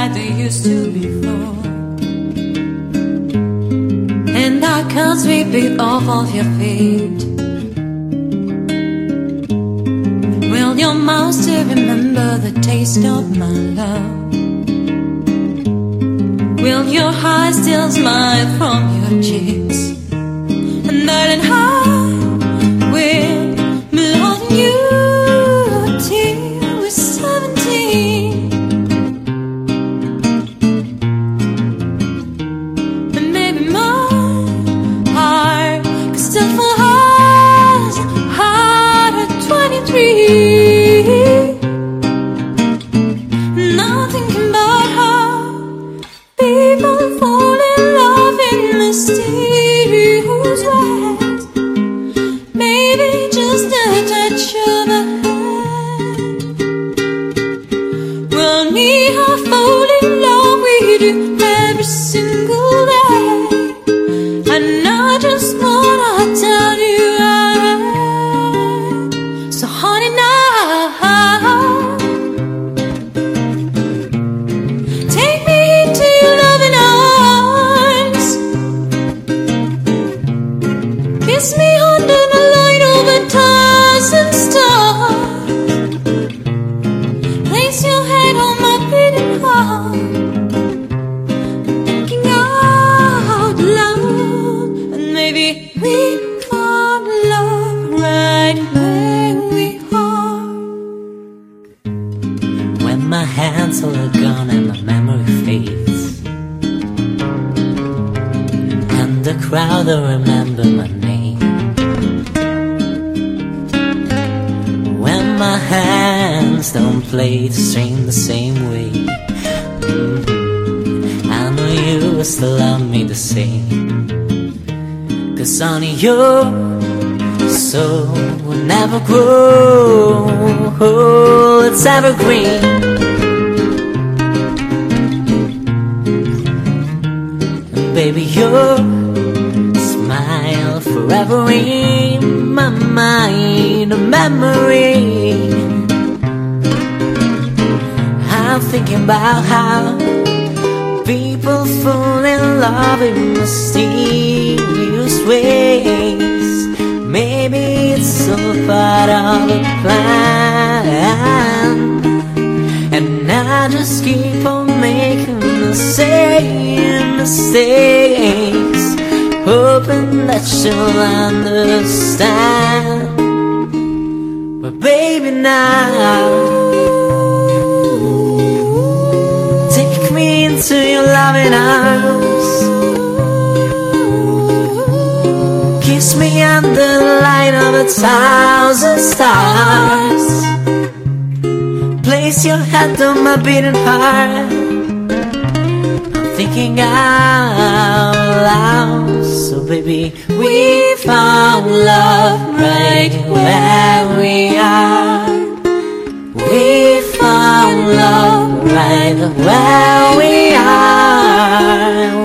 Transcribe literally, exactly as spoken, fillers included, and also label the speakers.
Speaker 1: like they used to before, and I can't sweep it off of your feet. Will your mouth still remember the taste of my love? Will your eyes still smile from your cheeks? And darling, I will be loving you till we're seventeen. And maybe my heart could still fall hard, hard at twenty-three. Nothing can but how people fall in love in mysterious ways. Maybe just a touch of a hand. Well, me, I fall in love with you every single day, and I just wanna tell you I. So honey, now take me into your loving arms. Kiss me under the light of a thousand stars. Place your head on my beating heart, thinking out loud. And maybe we found love right where we are.
Speaker 2: When my hands all are gone and my memory fades, and the crowd will remember my name. When my hands don't play the string the same way, mm-hmm, I know you will still love me the same. Cause honey, your soul will never grow, it's evergreen. Baby, your smile forever in my mind, a memory. I'm thinking about how people fall in love in mysterious ways. Maybe it's all part of a plan, and I just keep on making the same mistakes, hoping that you'll understand. But baby, now take me into your loving arms. Kiss me under the light of a thousand stars. Place your hand on my beating heart, thinking out loud. So baby, we found love right where we are. We found love right where we are.